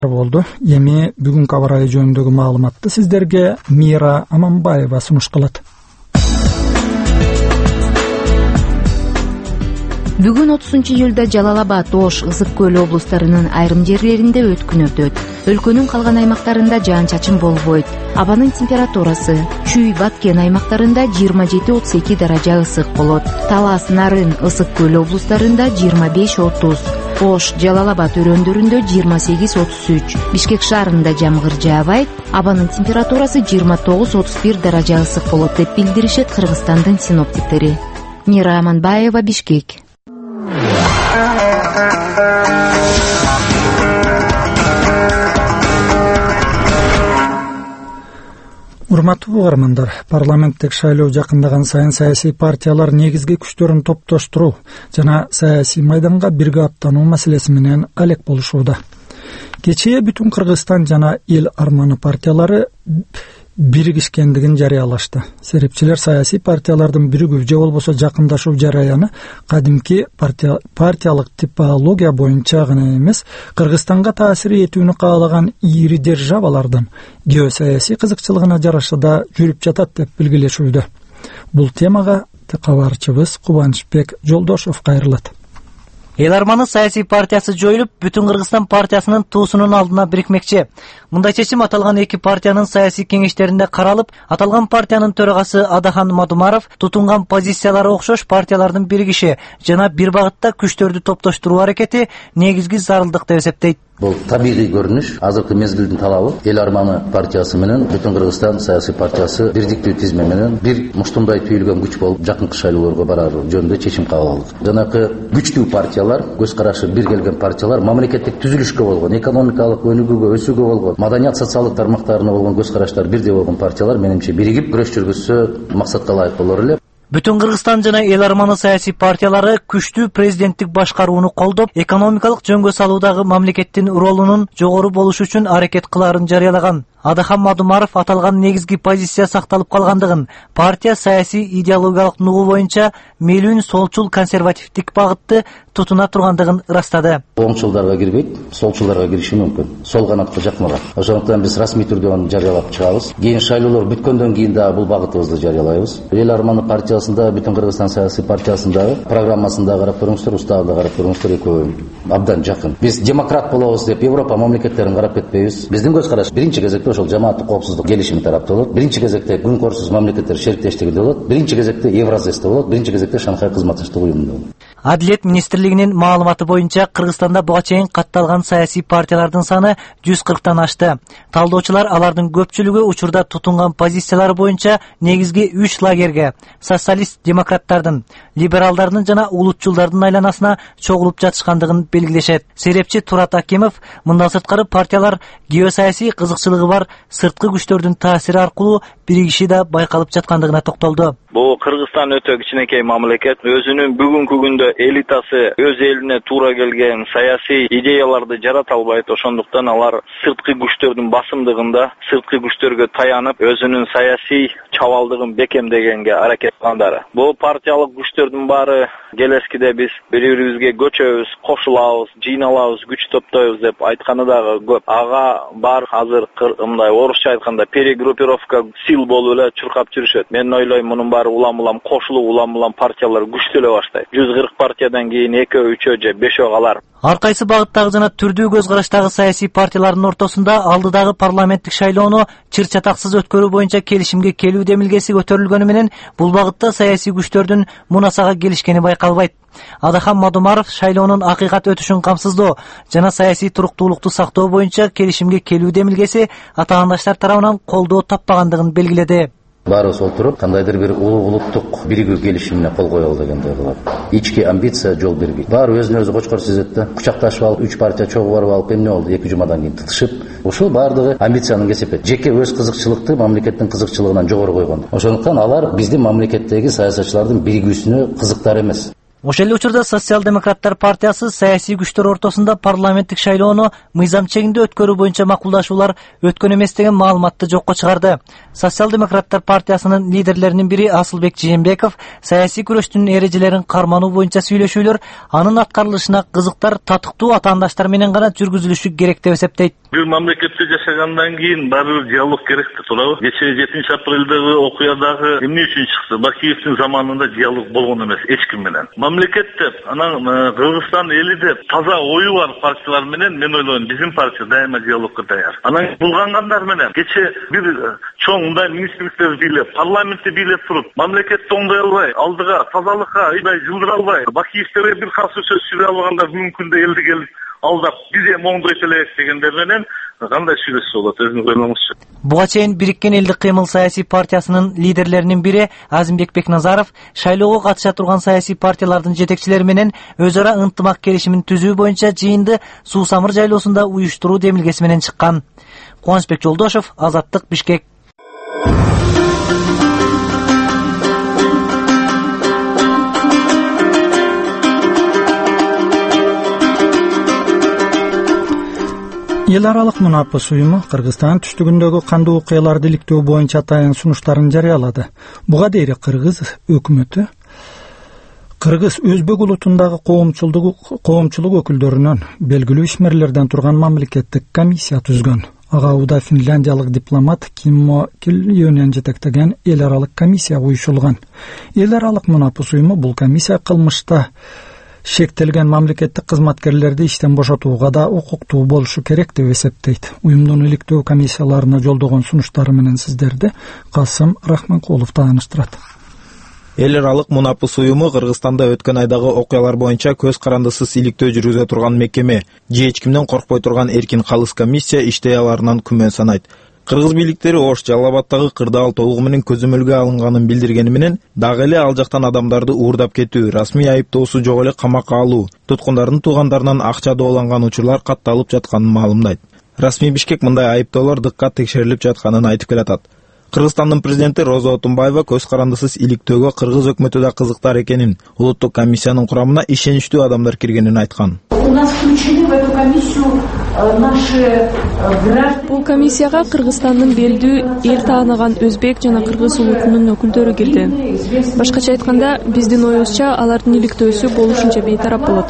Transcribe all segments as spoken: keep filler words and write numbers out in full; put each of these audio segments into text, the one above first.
болду. Эми бүгүнкү аба ырайы жөнүндөгү маалыматты сиздерге Мира Аманбаева сунуш кылат. Бүгүн отузунчу июлда Жалал-Абад, Ош, Ысык көл облустарынын айрым жерлеринде өткүн өтөт. Өлкөнүн калган аймактарында жаан-чачын болбойт. Абанын температурасы Чүй, Баткен аймактарында жыйырма жети отуз эки даража ысык болот. Талас, Нарын, Ысык көл облустарында жыйырма беш отуз, Ош, Жалал-Абад өрөөндөрүндө жыйырма сегиз отуз үч, Бишкек шаарында жамгыр жаабайт. Абанын температурасы жыйырма тогуз отуз бир даража ысык болот деп билдиришет Кыргызстандын синоптиктери. Мира Аманбаева, Бишкек. Урматтуу угармандар, парламенттик шайлоо жакындаган сайын саясий партиялар негизги күчтөрүн топтоштуруу жана саясий майданга бирге аттануу маселеси менен алек болушууда. Кечээ Бүтүн Кыргызстан жана Эл арманы партиялары биригишкендигин жарыялашты. Серепчилер саясий партиялардын биригүү же болбосо жакындашуу жараяны кадимки партия, партиялык типология боюнча гана эмес, Кыргызстанга таасир этүүнү каалаган ири державалардын геосаясий кызыкчылыгына жараша да жүрүп жатат деп белгилешүүдө. Бул темага кабарчыбыз Кубанычбек Жолдошов кайрылат. Эл арманы саясий партиясы жоюлуп, Бүтүн Кыргызстан партиясынын туусунун алдына бирикмекчи. Мындай чечим аталган эки партиянын саясий кеңештеринде каралып, аталган партиянын төрагасы Адахан Мадумаров тутунган позициялары окшош партиялардын биригиши жана бир багытта күчтөрдү топтоштуруу аракети негизги зарылдык деп эсептейт. Бул табигый көрүнүш, азыркы мезгилдин талабы. Эл арманы партиясы менен Бүтүн Кыргызстан саясий партиясы бирдиктүү тизме менен бир муштумдай түйүлгөн күч болуп, жакынкы шайлоолорго барар жөнүндө чечим кабыл алдык. Жанакы күчтүү партиялар, көз карашы бир келген партиялар мамлекеттик түзүлүшкө болгон, экономикалык өнүгүүгө, өсүүгө болгон, маданият социалдык тармактарына болгон көз караштар бирдей болгон партиялар менимче биригип күрөш жүргүзсө максатка ылайык болор эле. Бүтүн Кыргызстан жана Эл арманы саясий партиялары күчтүү президенттик башкарууну колдоп, экономикалык жөнгө салуудагы мамлекеттин ролунун жогору болушу үчүн аракет кылаарын жарыялаган. Адахан Мадумаров аталган негизги позиция сакталып калгандыгын, партия саясий идеологиялык нугу боюнча мейлүүн солчул консервативдик багытты тутуна тургандыгын ырастады. Оңчулдарга кирбейт, солчулдарга кириши мүмкүн. Сол канатка жакыныраак. Ошондуктан биз расмий түрдө аны жарыялап чыгабыз. Кийин шайлоолор бүткөндөн кийин дагы бул багытыбызды жарыялайбыз. Эл арманы партиясында, Бүтүн Кыргызстан саясий партиясындагы программасында карап көрүңүздөр, уставында карап көрүңүздөр, экөө абдан жакын. Биз демократ болобуз деп Европа мамлекеттерин карап кетпейбиз. Биздин көз караш биринчи кезекте ошол жамааттык коопсуздук келишими тарапта болот. Биринчи кезекте күнкөрсүз мамлекеттер шериктештигинде болот. Биринчи кезекте Евразесте болот. Биринчи кезекте Шанхай кызматташтык уюмунда болот. Адилет министрлигинин маалыматы боюнча Кыргызстанда буга чейин катталган саясий партиялардын саны жүз кырктан ашты. Талдоочулар алардын көпчүлүгү учурда тутунган позициялары боюнча негизги үч лагерге — социалист демократтардын, либералдардын жана улутчулдардын айланасына чогулуп жатышкандыгын белгилешет. Серепчи Турат Акимов мындан сырткары партиялар геосаясий кызыкчылыгы бар сырткы күчтөрдүн таасири аркылуу биригиши да байкалып жаткандыгына токтолду. Бул Кыргызстан өтө кичинекей мамлекет, өзүнүн бүгүнкү күндө элитасы өз элине туура келген саясий идеяларды жарата албайт. Ошондуктан алар сырткы күчтөрдүн басымдыгында, сырткы күчтөргө таянып, өзүнүн саясий чабалдыгын бекемдегенге аракет кылгандары. Бул партиялык күчтөрдүн баары келескиде биз бири-бирибизге көчөбүз, кошулабыз, жыйналабыз, күч топтойбуз деп айтканы дагы көп. Ага бар азыр мындай орусча айтканда перегруппировка сил болуп эле чуркап жүрүшөт. Мен ойлойм мунун баары улам-улам кошулуп, улам-улам партиялар күчтөлө баштайт. жүз кырк партиядан кийин экөө, үчөө же бешөө калар. Ар кайсы багыттагы жана түрдүү көз караштагы саясий партиялардын ортосунда алдыдагы парламенттик шайлоону чыр чатаксыз өткөрүү боюнча келишимге келүү демилгеси көтөрүлгөнү менен бул багытта саясий күчтөрдүн мунасага келишкени байкалбайт. Адахан Мадумаров шайлоонун акыйкат өтүшүн камсыздоо жана саясий туруктуулукту сактоо боюнча келишимге келүү демилгеси атаандаштар тарабынан колдоо таппагандыгын белгиледи. Баарыбыз отуруп, кандайдыр бир улуу улуттук биригүү келишимине кол коелу дегендей кылат. Ички амбиция жол бербейт. Баары өзүнө өзү кочкор сезет да. Кучакташып алып, үч партия чогуу барып алып, эмне болду? эки жумадан кийин тытышып, ушул баардыгы амбициянын кесепет. Жеке өз кызыкчылыкты мамлекеттин кызыкчылыгынан жогору койгон. Ошондуктан алар биздин мамлекеттеги саясатчылардын биригүүсүнө кызыктар эмес. Ошол эле учурда Социал-демократтар партиясы саясий күчтөр ортосунда парламенттик шайлоону мыйзам чегинде өткөрүү боюнча макулдашуулар өткөн эмес деген маалыматты жокко чыгарды. Социал-демократтар партиясынын лидерлеринин бири Асылбек Жээнбеков саясий күрөштүн эрежелерин кармануу боюнча сүйлөшүүлөр анын аткарылышына кызыктар татыктуу атаандаштар менен гана жүргүзүлүшү керек деп эсептейт. Бир мамлекетте жашагандан кийин баары диалог керек да туурабы? Кечээ жетинчи апрелдеги окуядагы эмне үчүн чыкты? Бакиевдин заманында диалог болгон эмес эч ким менен. Мамлекет деп, анан Кыргызстан эли деп таза ою бар партиялар менен мен ойлойм биздин партия дайыма диалогко даяр. Анан булгангандар менен кечээ бир чоң мындай министрликтер бийлеп, парламентти бийлеп туруп, мамлекетти оңдой албай, алдыга тазалыкка айдай жылдыра албай, Бакиевтерге бир каршы сөз сүйлөй алгандар бүгүнкү күндө элди келип алдап биз эми оңдойт элек дегендер менен кандай сүйлөшсө болот өзүңүз ойлоңузчу. Буга чейин Бириккен элдик кыймыл саясий партиясынын лидерлеринин бири Азимбек Бекназаров шайлоого катыша турган саясий партиялардын жетекчилери менен өз ара ынтымак келишимин түзүү боюнча жыйынды Суу Самыр жайлоосунда уюштуруу демилгеси менен чыккан. Кубанычбек Жолдошов, Азаттык, Бишкек. Эл аралык мунапыс уюму Кыргызстан түштүгүндөгү кандуу окуяларды иликтөө боюнча атайын сунуштарын жарыялады. Буга дейин Кыргыз өкмөтү Кыргыз өзбек улутундагы коомчулук коомчулук өкүлдөрүнөн белгилүү ишмерлерден турган мамлекеттик комиссия түзгөн. Ага уда финляндиялык дипломат Киммо Килюнен жетектеген эл аралык комиссия уюшулган. Эл аралык мунапыс уюму бул комиссия кылмышта шектелген мамлекеттик кызматкерлерди иштен бошотууга да укуктуу болушу керек деп эсептейт. Уюмдун иликтөө комиссияларына жолдогон сунуштары менен сиздерди Касым Рахманкулов тааныштырат. Эл аралык мунапыс уюму Кыргызстанда өткөн айдагы окуялар боюнча көз карандысыз иликтөө жүргүзө турган мекеме, же эч кимден коркпой турган эркин калыс комиссия иштей аларынан күмөн санайт. Кыргыз бийликтери Ош Жалал Абадтагы кырдаал толугу менен көзөмөлгө алынганын билдиргени менен дагы эле ал жактан адамдарды уурдап кетүү, расмий айыптоосу жок эле камакка алуу, туткундардын туугандарынан акча дооланган учурлар катталып жатканын маалымдайт. Расмий Бишкек мындай айыптоолор дыккат текшерилип жатканын айтып келатат. Кыргызстандын президенти Роза Отунбаева көз карандысыз иликтөөгө кыргыз өкмөтү да кызыктар экенин, улуттук комиссиянын курамына ишеничтүү адамдар киргенин айткан. Бул комиссияга Кыргызстандын белдүү эл тааныган өзбек жана кыргыз улутунун өкүлдөрү кирди. Башкача айтканда, биздин оюбузча алардын иликтөөсү болушунча бейтарап болот.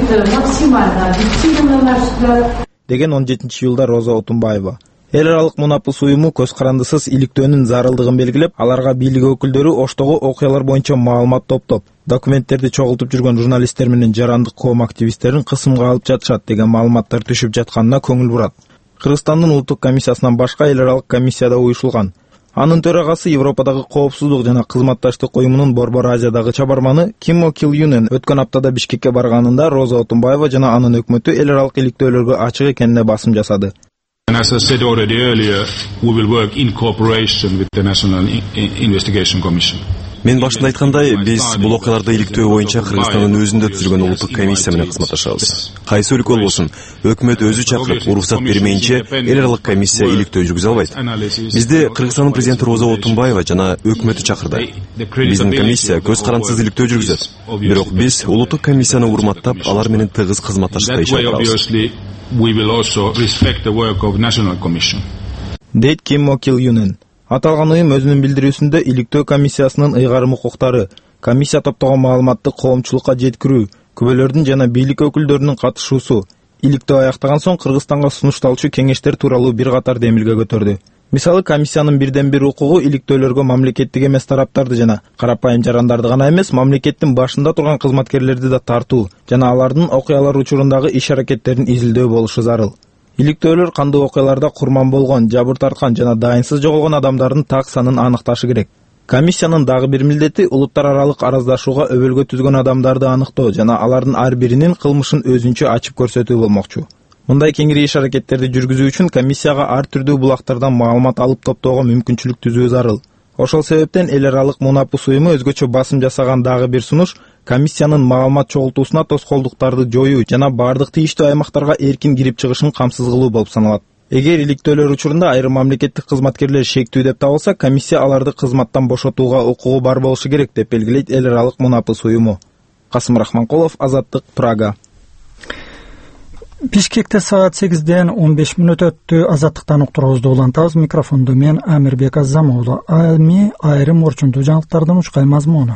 Деген он жетинчи июлда Роза Отунбаева. Эл аралык мунапыс уюму көз карандысыз иликтөөнүн зарылдыгын белгилеп, аларга бийлик өкүлдөрү Оштогу окуялар боюнча маалымат топтоп, документтерди чогултуп жүргөн журналисттер менен жарандык коом активисттерин кысымга алып жатышат деген маалыматтар түшүп жатканына көңүл бурат. Кыргызстандын улуттук комиссиясынан башка эл аралык комиссияда уюшулган. Анын төрагасы Европадагы коопсуздук жана кызматташтык уюмунун Борбор Азиядагы чабарманы Киммо Килюнен өткөн аптада Бишкекке барганында Роза Отунбаева жана анын өкмөтү эл аралык иликтөөлөргө ачык экенине басым жасады. And as I said already earlier, we will work in cooperation with the National Investigation Commission. Мен башында айткандай, биз бул окуяларды иликтөө боюнча Кыргызстандын өзүндө түзүлгөн улуттук комиссия менен кызматташабыз. Кайсы өлкө болбосун, өкмөт өзү чакырып, уруксат бермейинче эл аралык комиссия иликтөө жүргүзө албайт. Бизди Кыргызстандын президенти Роза Отунбаева жана өкмөтү чакырды. Биздин комиссия көз карандысыз иликтөө жүргүзөт. Бирок биз улуттук комиссияны урматтап, алар менен тыгыз кызматташып иши We will also respect the work of National Commission. Дейт Киммо Килюнен. Аталган уюм өзүнүн билдирүүсүндө иликтөө комиссиясынын ыйгарым укуктары, комиссия топтогон маалыматты коомчулукка жеткирүү, күбөлөрдүн жана бийлик өкүлдөрүнүн катышуусу, иликтөө аяктаган соң Кыргызстанга сунушталчу кеңештер тууралуу бир катар демилге көтөрдү. Мисалы, комиссиянын бирден бир укугу иликтөөлөргө мамлекеттик эмес тараптарды жана карапайым жарандарды гана эмес, мамлекеттин башында турган кызматкерлерди да тартуу жана алардын окуялар учурундагы иш-аракеттерин изилдөө болушу зарыл. Иликтөөлөр кандуу окуяларда курман болгон, жабыр тарткан жана дайынсыз жоголгон адамдардын так санын аныкташы керек. Комиссиянын дагы бир милдети улуттар аралык араздашууга өбөлгө түзгөн адамдарды аныктоо жана алардын ар биринин кылмышын өзүнчө ачып көрсөтүү болмокчу. Мындай кеңири иш-аракеттерди жүргүзүү үчүн комиссияга ар түрдүү булактардан маалымат алып топтоого мүмкүнчүлүк түзүү зарыл. Ошол себептен эл аралык мунапыс уюму өзгөчө басым жасаган дагы бир сунуш комиссиянын маалымат чогултуусуна тоскоолдуктарды жоюу жана бардык тийиштүү аймактарга эркин кирип чыгышын камсыз кылуу болуп саналат. Эгер иликтөөлөр учурунда айрым мамлекеттик кызматкерлер шектүү деп табылса, комиссия аларды кызматтан бошотууга укугу бар болушу керек деп белгилейт эл аралык мунапыс уюму. Касым Рахманкулов, Азаттык, Прага. Бишкекте саат сегизден он беш мүнөт өттү. Азаттыктан уктуруубузду улантабыз. Микрофондо мен Амирбек Азамоğlu. Эми айрым орчундуу жаңылыктардын учкай мазмуну.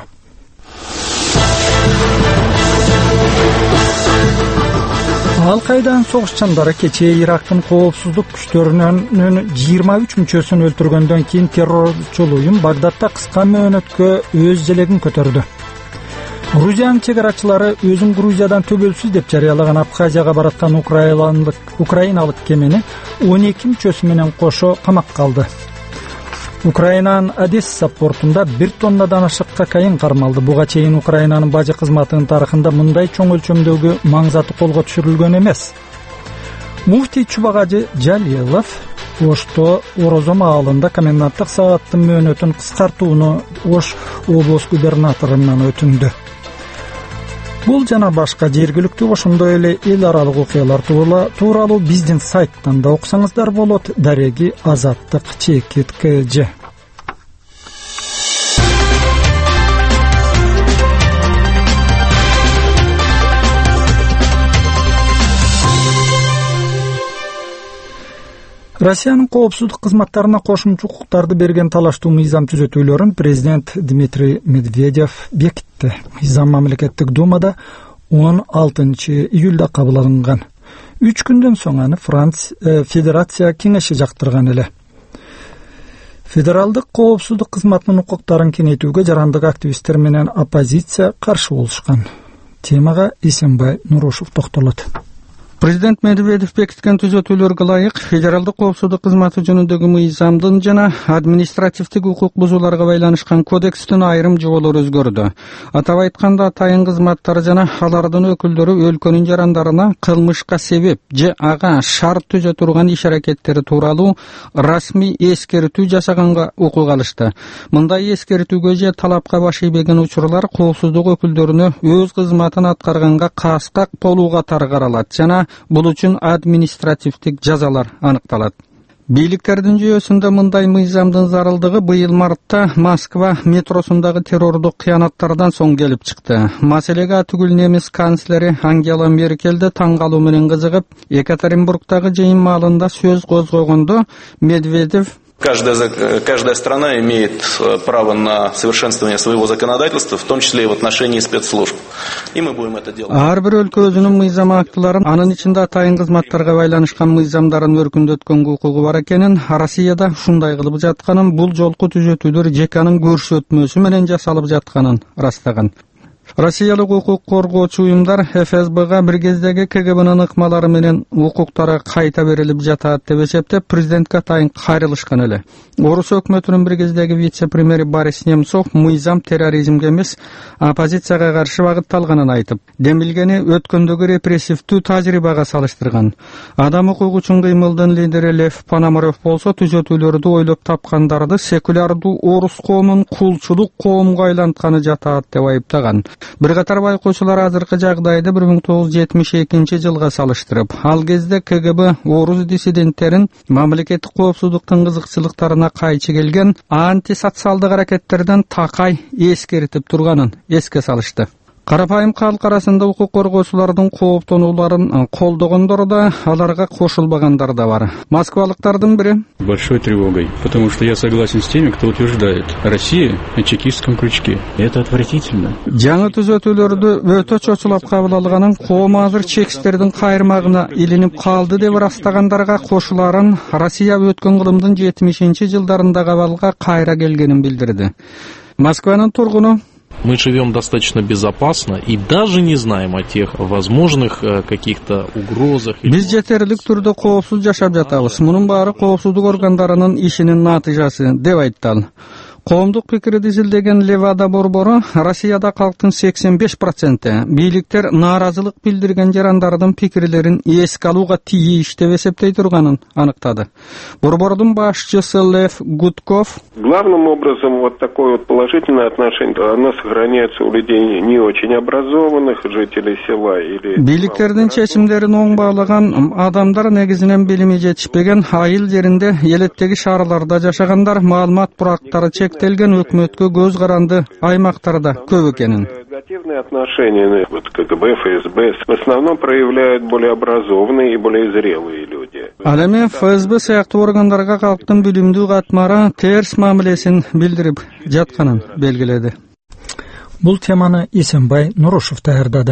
Ал-Кайданын согушчандары кечээ Ирактын коопсуздук күчтөрүнүн жыйырма үч мүчөсүн өлтүргөндөн кийин террорчул уюм Багдадда кыска мөөнөткө өз желегин көтөрдү. Грузиянын чегарачылары өзүн Грузиядан төбөлсүз деп жарыялаган Абхазияга бараткан украиналык украиналык кемени он эки мүчөсү менен кошо камакка алды. Украинанын Одесса портунда бир тоннадан ашык кокаин кармалды. Буга чейин Украинанын бажы кызматынын тарыхында мындай чоң өлчөмдөгү маңзаты колго түшүрүлгөн эмес. Муфтий Чубагажы Жалилов Ошто Орозо маалында коменданттык сааттын мөөнөтүн кыскартууну Ош облус губернаторунан өтүндү. Бул жана башка жергиликтүү ошондой эле эл аралык окуялар тууралуу биздин сайттан да окусаңыздар болот. Дареги Азаттык чекит кж. Россиянын коопсуздук кызматтарына кошумча укуктарды берген талаштуу мыйзам түзөтүүлөрүн президент Дмитрий Медведев бекитти. Мыйзам мамлекеттик думада он алтынчы июлда кабыл алынган. Үч күндөн соң аны Франц Федерация кеңеши жактырган эле. Федералдык коопсуздук кызматынын укуктарын кеңейтүүгө жарандык активисттер менен оппозиция каршы болушкан. Темага Эсенбай Нурушев токтолот. Президент Медведев бекиткен түзөтүүлөргө ылайык федералдык коопсуздук кызматы жөнүндөгү мыйзамдын жана административдик укук бузууларга байланышкан кодекстин айрым жоболору өзгөрдү. Атап айтканда, атайын кызматтар жана алардын өкүлдөрү өлкөнүн жарандарына кылмышка себеп же ага шарт түзө турган иш-аракеттери тууралуу расмий эскертүү жасаганга укук алышты. Мындай эскертүүгө же талапка баш ийбеген учурлар коопсуздук өкүлдөрүнө өз кызматын аткарганга каскак болуу катары каралат жана бул үчүн административдик жазалар аныкталат. Бийликтердин жүйөсүндө мындай мыйзамдын зарылдыгы быйыл мартта Москва метросундагы террордук кыянаттардан соң келип чыкты. Маселеге түгүл немис канцлери Ангела Меркелди таң калуу менен кызыгып, Екатеринбургдагы жыйын маалында сөз козгогондо Медведев Каждая, каждая страна имеет право на совершенствование своего законодательства, в том числе и в отношении спецслужб. И мы будем это делать. Ар бир өлкө өзүнүн мыйзам актыларын, анын ичинде атайын кызматтарга байланышкан мыйзамдарын өркүндөткөнгө укугу бар экенин, Россияда ушундай кылып жатканын, бул жолку түзөтүүлөр жеканын көрсөтмөсү менен жасалып жатканын ырастаган. Россиялык укук коргоочу уюмдар эф эс бга бир кездеги ка гэ бнын ыкмалары менен укуктары кайта берилип жатат деп эсептеп, президентке атайын кайрылышкан эле. Орус өкмөтүнүн бир кездеги вице-премьери Борис Немцов мыйзам терроризмге эмес, оппозицияга каршы багытталганын айтып, демилгени өткөндөгү репрессивдүү тажрыйбага салыштырган. Адам укугу үчүн кыймылдын лидери Лев Пономарев болсо, түзөтүүлөрдү ойлоп тапкандарды секулярдуу орус коомун кулчулук коомго айлантканы жатат деп айыптаган. Бир катар байкоочулар азыркы жагдайды бир миң тогуз жүз жетимиш экинчи жылга салыштырып, ал кезде ка гэ бэ орус диссиденттерин мамлекеттик коопсуздуктун кызыкчылыктарына кайчы келген антисоциалдык аракеттерден такай эскертип турганын эске салышты. Карапайым калк арасында укук коргоочулардын кооптонууларын колдогондор да, аларга кошулбагандар да бар. Москвалыктардын бири большой тревогой, потому что я согласен с теми, кто утверждает: Россия на чекистском крючке. Это отвратительно. Жаңы түзөтүүлөрдү өтө чочулап кабыл алганын, коом азыр чекисттердин кайрмагына илинип калды деп ырастагандарга кошуларын Россия өткөн кылымдын жетимишинчи жылдарында кабалга кайра келгенин билдирди. Москванын тургуну Мы живем достаточно безопасно и даже не знаем о тех возможных каких-то угрозах. Биз жетерлик түрдө коопсуз жашап жатабыз. Мунун баары коопсуздук органдарынын ишинин натыйжасы деп айтты ал. Коомдук пикирди изилдеген Левада борбору Россияда калктын сексен беш проценти бийликтер нааразылык билдирген жарандардын пикирлерин эске алууга тийиш деп эсептей турганын аныктады. Борбордун башчысы Лев Гудков: Главным образом вот такое вот положительное отношение, оно сохраняется у людей не очень образованных, жителей села или... Бийликтердин чечимдерин оң баалаган адамдар, негизинен билими жетишпеген, айыл жеринде, элеттеги шаарларда жашагандар, маалымат бурактары чек иликтелген өкмөткө көз каранды аймактарда көп экенин. Негативные отношения вот КГБ, ФСБ в основном проявляют более образованные и более зрелые люди. Ал эми эф эс бэ сыяктуу органдарга калктын билимдүү катмары терс мамилесин билдирип жатканын белгиледи. Бул теманы Эсенбай Нурушев даярдады.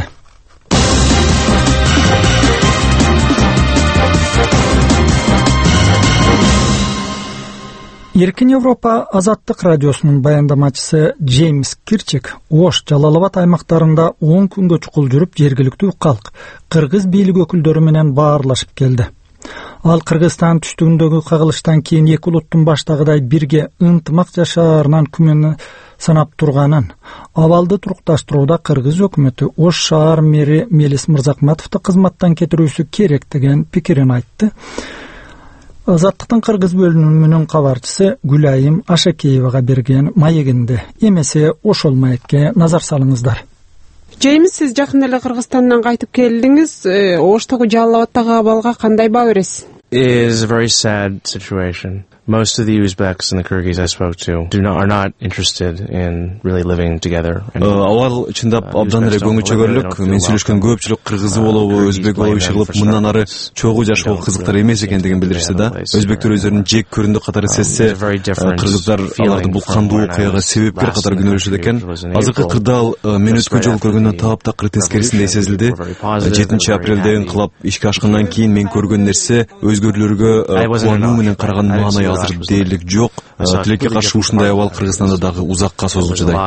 Эркин Европа Азаттык радиосунун баяндамачысы Джеймс Кирчек Ош, Жалал-Абад аймактарында он күнгө чукул жүрүп, жергиликтүү калк, кыргыз бийлик өкүлдөрү менен баарлашып келди. Ал Кыргызстан түштүгүндөгү кагылыштан кийин эки улуттун баштагыдай бирге ынтымак жашаарынан күмөнү санап турганын, абалды турукташтырууда кыргыз өкмөтү Ош шаар мэри Мелис Мырзакматовду кызматтан кетирүүсү керек деген пикирин айтты. Азаттыктын кыргыз бөлүнүмүнүн кабарчысы Гүлайым Ашакеевага берген маегинде. Эмесе ошол маекке назар салыңыздар. Джеймс, сиз жакын эле Кыргызстандан кайтып келдиңиз. Оштогу Жалал-Абадтагы абалга кандай баа бересиз? It is a very sad situation. Most of the Uzbeks and the Kyrgyz I spoke to do not are not interested in really living together. Авал чындап абдан эле көңүл чөгөрлүк. Мен сүйлөшкөн көпчүлүк кыргызы болобу, өзбек болобу ишилип, мындан ары чогуу жашоо кызыктар эмес экендигин билдиришти да. Өзбектер өздөрүнүн жек көрүндү катары сезсе, кыргыздар аларды бул кандуу окуяга себепкер катары күнөөлөшөт экен. Азыркы кырдаал мен өткөн жолу көргөндөн таптакыр тескерисиндей сезилди. жетинчи апрелде инкылап ишке ашкандан кийин мен көргөн нерсе өзгөрүүлөргө кубануу менен караган маанай азыр дээрлик жок. Тилекке каршы ушундай абал Кыргызстанда дагы узакка созулчудай.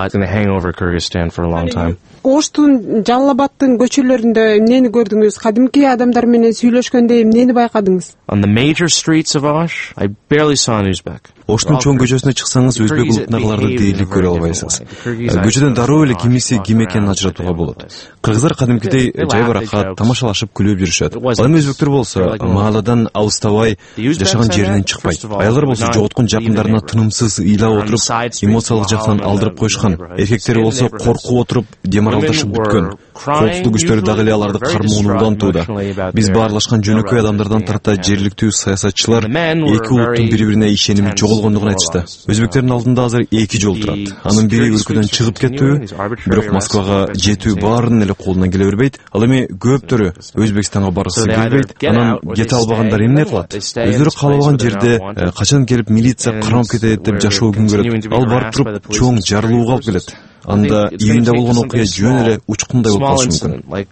Оштун, Жалал-Абадтын көчөлөрүндө эмнени көрдүңүз? Кадимки адамдар менен сүйлөшкөндө эмнени байкадыңыз? On the major streets of Osh, I barely saw an Uzbek. Оштун чоң көчөсүнө чыксаңыз, өзбек улутундагыларды дээрлик көрө албайсыз. Көчөдөн дароо эле кимиси ким экенин ажыратууга болот. Кыргыздар кадимкидей жайбаракат тамашалашып күлүп жүрүшөт. Ал эми өзбектер болсо мааладан алыстабай жашаган жеринен чыкпайт. Аялдар болсо жоготкон жакындарына тынымсыз ыйлап отуруп, эмоциялык жактан алдырып коюшкан. Эркектери болсо коркуп отуруп демаралдашып бүткөн. Коопсуздук күчтөрү дагы эле аларды кармоонуудан тууда. Биз баарлашкан жөнөкөй адамдардан тарта жергиликтүү саясатчылар эки улуттун бири-бирине ишеними жогулгондугун айтышты. Өзбектердин алдында азыр эки жол турат. Анын бири өлкөдөн чыгып кетүү, бирок Москвага жетүү баарынын эле колунан келе бербейт. Ал эми көптөрү Өзбекстанга баргысы келбейт. Анан кете албагандар эмне кылат? Өздөрү каалабаган жерде качан келип милиция кармап кетет деп жашоо күн көрөт. Ал барып туруп чоң жарылууга алып келет. Анда июнда болгон окуя жөн эле учкундай болуп калышы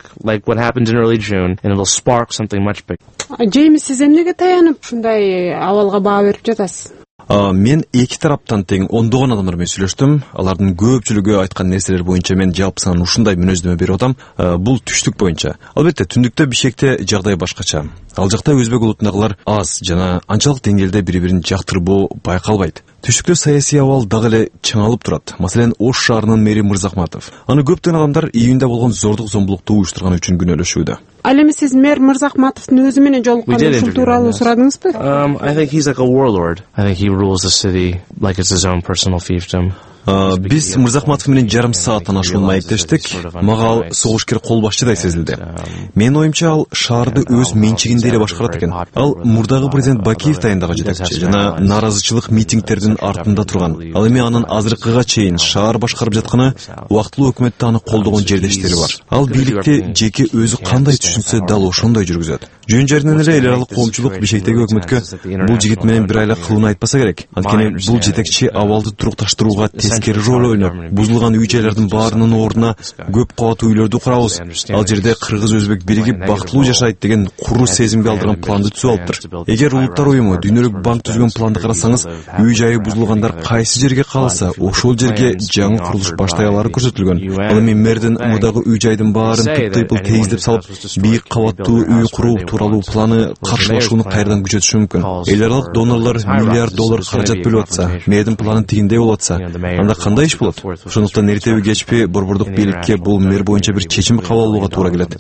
мүмкүн. Джеймс, сиз эмнеге таянып ушундай абалга баа берип жатасыз? Мен эки тараптан тең ондогон адамдар менен сүйлөштүм. Алардын көпчүлүгү айткан нерселер боюнча мен жалпы санын ушундай мүнөздөмө берип атам. Бул түштүк боюнча. Албетте, түндүктө Бишкекте жагдай башкача. Ал жакта өзбек улутундагылар аз жана анчалык деңгээлде бири-бирин жактырбоо байкалбайт. Түштүктө саясий абал дагы эле чыңалып турат. Маселен, Ош шаарынын мэри Мырзакматов. Аны көптөгөн адамдар июнда болгон зордук зомбулукту уюштурган үчүн күнөөлөшүүдө. Ал эми сиз мэр Мырзакматовдун өзү менен жолукканда ушул тууралуу сурадыңызбы? Um, I think he's like a warlord. I think he rules the city like it's his own personal fiefdom. Биз Мырзакматов менен жарым сааттан ашуун маектештик. Мага ал согушкер кол башчыдай сезилди. Менин оюмча ал шаарды өз менчигинде эле башкарат экен. Ал мурдагы президент Бакиев тайындагы жетекчи жана нааразычылык митингтердин артында турган. Ал эми анын азыркыга чейин шаар башкарып жатканы убактылуу өкмөттө аны колдогон жердештери бар. Ал бийликти жеке өзү кандай түшүнсө дал ошондой жүргүзөт. Жөн жеринен эле эл аралык коомчулук Бишкектеги өкмөткө бул жигит менен бир айла кылууну айтпаса керек. Анткени бул жетекчи абалды турукташтырууга тескери роль ойноп, бузулган үй-жайлардын баарынын ордуна көп кабаттуу үйлөрдү курабыз. Ал жерде кыргыз-өзбек биригип бактылуу жашайт деген куру сезимге алдырган планды түзүп алыптыр. Эгер Улуттар уюму дүйнөлүк банк түзгөн планды карасаңыз, үй-жайы бузулгандар кайсы жерге калса, ошол жерге жаңы курулуш баштай алары көрсөтүлгөн. Ал эми мэрдин мудагы үй-жайдын баарын тып-тыйпыл тегиздеп салып, бийик кабаттуу үй куруу тууралуу планы каршылашууну кайрадан күчөтүшү мүмкүн. Эл аралык донорлор миллиард доллар каражат бөлүп атса, мэрдин планын тигиндей болуп атса, анда кандай иш болот? Ошондуктан эртеби кечпи борбордук бийликке бул мэр боюнча бир чечим кабыл алууга туура келет.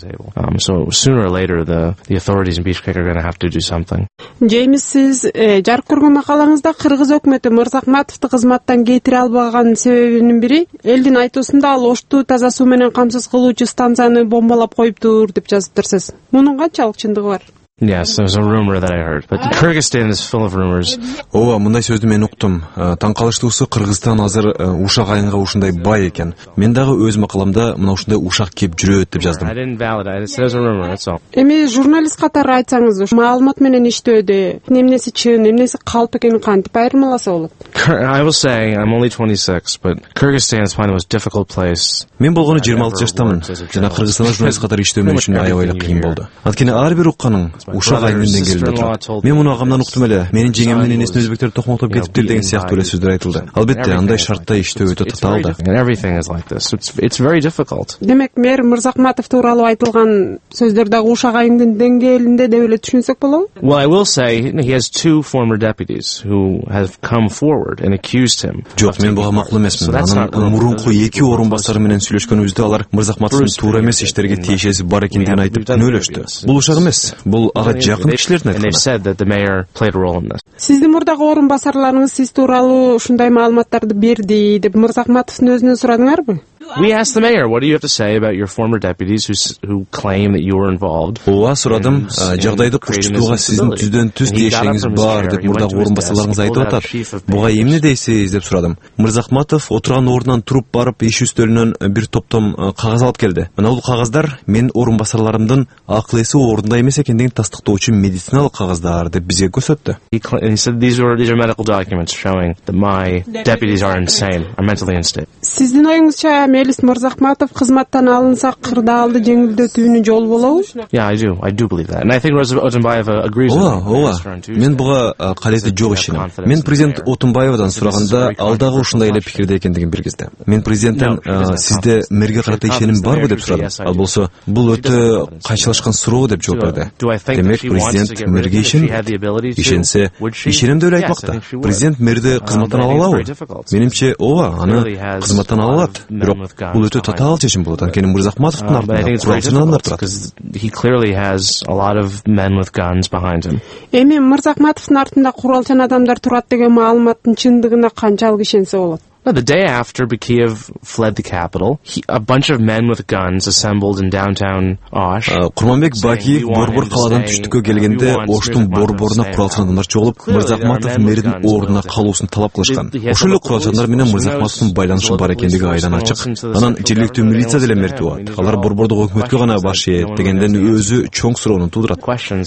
Джеймс, сиз жарык көргөн макалаңызда кыргыз өкмөтү Мырзакматовду кызматтан кетире албаган себебинин бири элдин айтуусунда ал Ошту таза суу менен камсыз кылуучу станцияны бомбалап коюптур деп жазыптырсыз. Мунун канчалык чындыгы бар? Yes, there's a rumor that I heard. But Kyrgyzstan is full of rumors. Ооба, мындай сөздү мен уктум. Таң калыштуусу Кыргызстан азыр ушак айынга ушундай бай экен. Мен дагы өз макаламда мына ушундай ушак кеп жүрөт деп жаздым. I didn't validate it. There's a rumor, that's all. Эми журналист катары айтсаңыз, маалымат менен иштөөдө эмнеси чын, эмнеси калп экенин кантип айырмаласа болот? I will say I'm only twenty-six, but Kyrgyzstan is probably the most difficult place. Мен болгону жыйырма алты жаштамын. Жана Кыргызстанда журналист катары иштөө мен үчүн аябай эле кыйын болду. Анткени ар бир укканың ушак айынын деңгээлинде турат. Мен муну агамдан уктум эле. Менин жеңемдин энесин өзбектер токмоктоп кетиптир деген сыяктуу эле сөздөр айтылды. Албетте, андай шартта иштөө өтө татаал да. Everything is like this. It's it's very difficult. Демек, мэр Мырзакматов тууралуу айтылган сөздөр дагы ушак айынын деңгээлинде деп эле түшүнсөк болобу? Well, I will say he has two former deputies who have come forward and accused him. Жок, мен буга макул эмесмин. Анын мурунку эки орун басары менен сүйлөшкөнүбүздө алар Мырзакматовдун туура эмес иштерге тиешеси бар экендигин айтып күнөөлөштү. Бул ушак эмес. Бул ага жакын кишилердин айтканы. Сиздин мурдагы орун басарларыңыз сиз тууралуу ушундай маалыматтарды берди деп Мырзакматовдун өзүнөн сурадыңарбы? We asked the mayor, what do you have to say about your former deputies who who claim that you were involved? Ооба, сурадым. Жагдайды курчутууга сиздин түздөн түз тиешеңиз бар деп мурдагы орун басарларыңыз айтып атат. Буга эмне дейсиз деп сурадым. Мырзакматов отурган ордунан туруп барып иш үстөлүнөн бир топтом кагаз алып келди. Мына бул кагаздар мен орун басарларымдын акыл эси ордунда эмес экендигин тастыктоочу медициналык кагаздар деп бизге көрсөттү. He said these were these are medical documents showing that my deputies are insane, are mentally unstable. Сиздин оюңузча Мелис Мырзакматов кызматтан алынса кырдаалды жеңилдетүүнүн жолу болобу? Yeah, I do. I do believe that. And I think Rosa Otunbayeva agrees with me. Ооба, мен буга калети жок ишенем. Мен президент Отунбаевадан сураганда ал дагы ушундай эле пикирде экендигин билгизди. Мен президенттен сизде мэрге карата ишеним барбы деп сурадым. Ал болсо, бул өтө кайчылашкан суроо деп жооп берди. Демек, президент мэрге ишенет. Ишенсе, ишенем деп эле айтмакта. Президент мэрди кызматтан ала алабы? Менимче, ооба, аны кызматтан ала алат. Бирок бул өтө татаал чечим болот. Анткени Мырзакматовдун артында куралчан адамдар турат. He clearly has a lot of men with guns behind him. Эми Мырзакматовдун артында куралчан адамдар турат деген маалыматтын чындыгына канчалык ишенсе болот? The day after Bakiyev fled the capital, he, a bunch of men with guns assembled in downtown Osh. Курманбек Бакиев борбор каладан түштүккө келгенде Оштун борборуна куралчан адамдар чогулуп, Мырзакматов мэрдин ордуна калуусун талап кылышкан. Ошол эле куралчандар менен Мырзакматовдун байланышы бар экендиги айдан ачык. Анан жергиликтүү милиция деле мерт болот. Алар борбордук өкмөткө гана баш ийет дегенден өзү чоң суроону туудурат.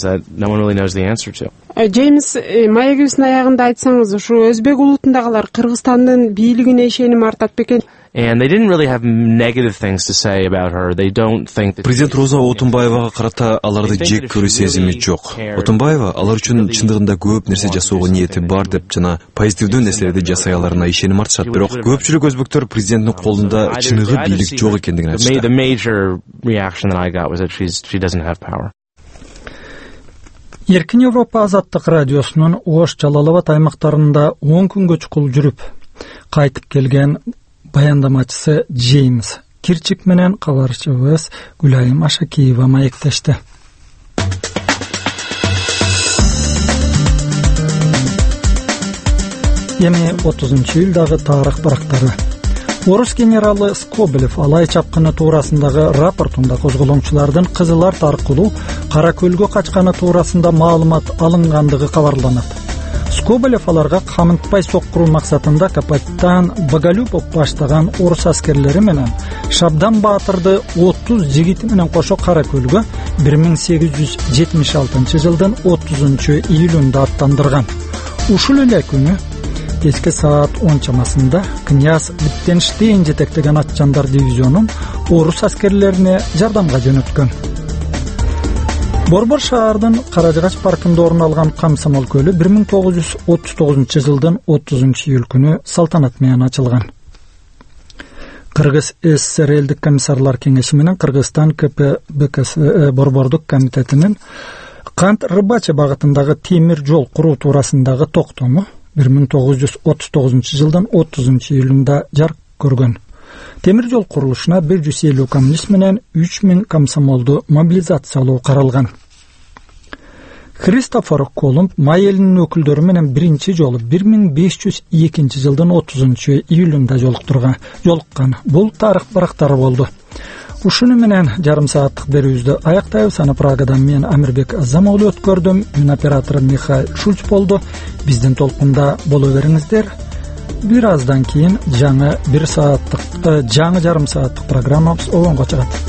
Джеймс, маегибиздин аягында айтсаңыз, ушу өзбек улутундагылар Кыргызстандын бийлигине ишеним артат бекен? And they didn't really have negative things to say about her. They don't think that Президент Роза Отунбаевага карата аларды жек көрүү сезими жок. Отунбаева алар үчүн чындыгында көп нерсе жасоого ниети бар деп жана позитивдүү нерселерди жасай аларына ишеним артышат. Бирок көпчүлүк өзбектөр президенттин колунда чыныгы бийлик жок экендигин айтышты. The major reaction that I got was that she's she doesn't have power. Эркин Европа азаттык радиосунун Ош Жалалабад аймактарында он күнгө чукул жүрүп кайтып келген баяндамачысы Джеймс Кирчик менен кабарчыбыз Гүлайым Ашакиева маектешти. Эми отузунчу июлдагы тарых барактары. Орус генералы Скобелев алай чапканы туурасындагы рапортунда козголоңчулардын Кызыл Арт аркылуу Кара көлгө качканы туурасында маалымат алынгандыгы кабарланат. Скобелев аларга камынтпай соккуруу максатында капитан Боголюбов баштаган орус аскерлери менен Шабдан Баатырды отуз жигити менен кошо Кара көлгө бир миң сегиз жүз жетимиш алтынчы жылдын отузунчу июлунда аттандырган. Ушул эле күнү кечки саат он чамасында князь Виттенштейн жетектеген атчандар дивизионун орус аскерлерине жардамга жөнөткөн. Борбор шаардын Каражыгач паркында орун алган Комсомол көлү бир миң тогуз жүз отуз тогузунчу жылдын отузунчу июль күнү салтанат менен ачылган. Кыргыз СССР элдик комиссарлар кеңеши менен Кыргызстан КПБК борбордук комитетинин Кант Рыбачы багытындагы темир жол куруу туурасындагы токтому бир миң тогуз жүз отуз тогузунчу жылдын отузунчу июлунда жарык көргөн. Темир жол курулушуна бир жүз элүү коммунист менен үч миң комсомолду мобилизациялоо каралган. Кристофер Колумб Май элинин өкүлдөрү менен биринчи жолу бир миң беш жүз экинчи жылдын отузунчу июлунда жолуктурган. Жолуккан. Бул тарых барактары болду. Ушуну менен жарым сааттык берүүбүздү аяктайбыз. Аны Прагадан мен Амирбек Азамоглу өткөрдүм. Үн оператору Михаил Шульц болду. Биздин толкунда боло бериңиздер. Бир аздан кийин жаңы бир сааттык жаңы жарым сааттык программабыз обонго чыгат.